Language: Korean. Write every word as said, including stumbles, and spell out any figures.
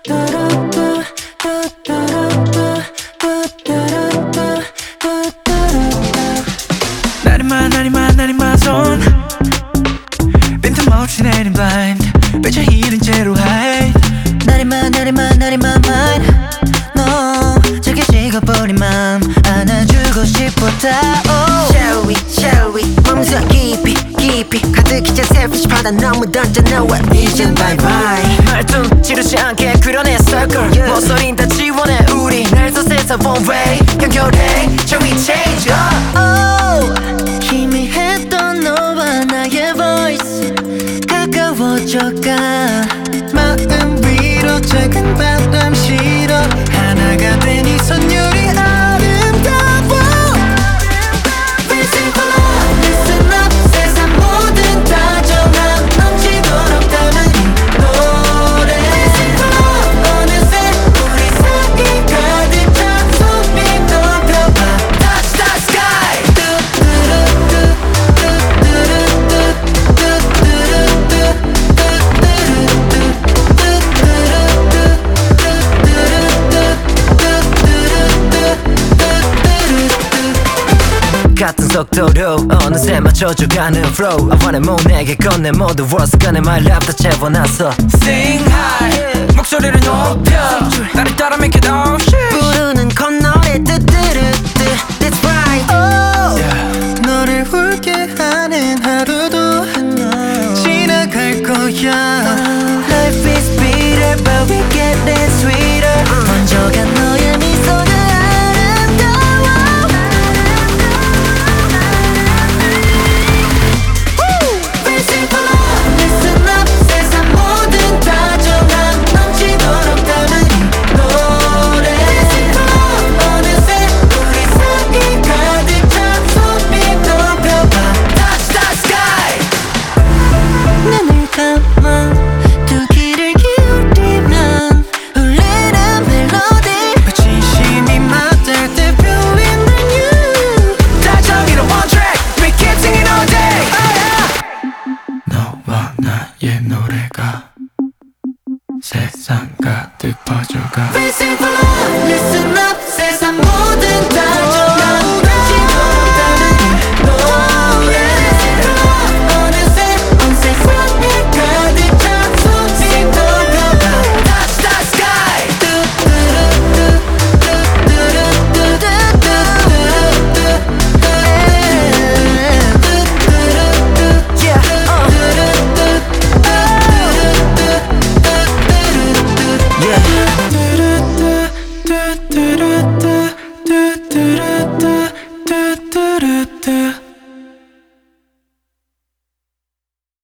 나리만 나리만 나리만 손 빈틈없이 내린 blind 배차 이른 채로 high 나리만 나리만 나리만 mine 너 저기 식어버린 맘 안아주고 싶었다 oh. Shall we, shall we 몸속 깊이 깊이 가득히 찬 selfish 바다 너무 던져 너와 이젠 bye bye 말도 지르지 않게 그려내 circle yeah. 목소린 다 지원해 우리 날 쏟아서 one way 연결해 Shall we change up oh. 희미했던 너와 나의 voice 가까워져가 마음 위로 작은 바람 실어 하나가 된 이 선율이 아름다워 Listen for love, listen up 세상 모든 다정함 넘치도록 담은 이 노래 Listen for love 어느새 우리 사이 가득 찬 손빛 높여봐 Touch the sky 같은 속도로 어느새 맞춰줘가는 flow I wanna move 내게 건네 모두 words 간에 my rap 다 채워놨어 Sing high 목소리를 높여 나를 따라 make it all shit 부르는 콧노래 뜨뜨르뜨 That's right oh. yeah. 너를 울게 하는 하루도 지나갈 거야 Life is bitter but we get it sweeter 먼저가 너의 미소는 나의 노래가 세상 가득 퍼져가 Listen for love, listen up 세상 모든 다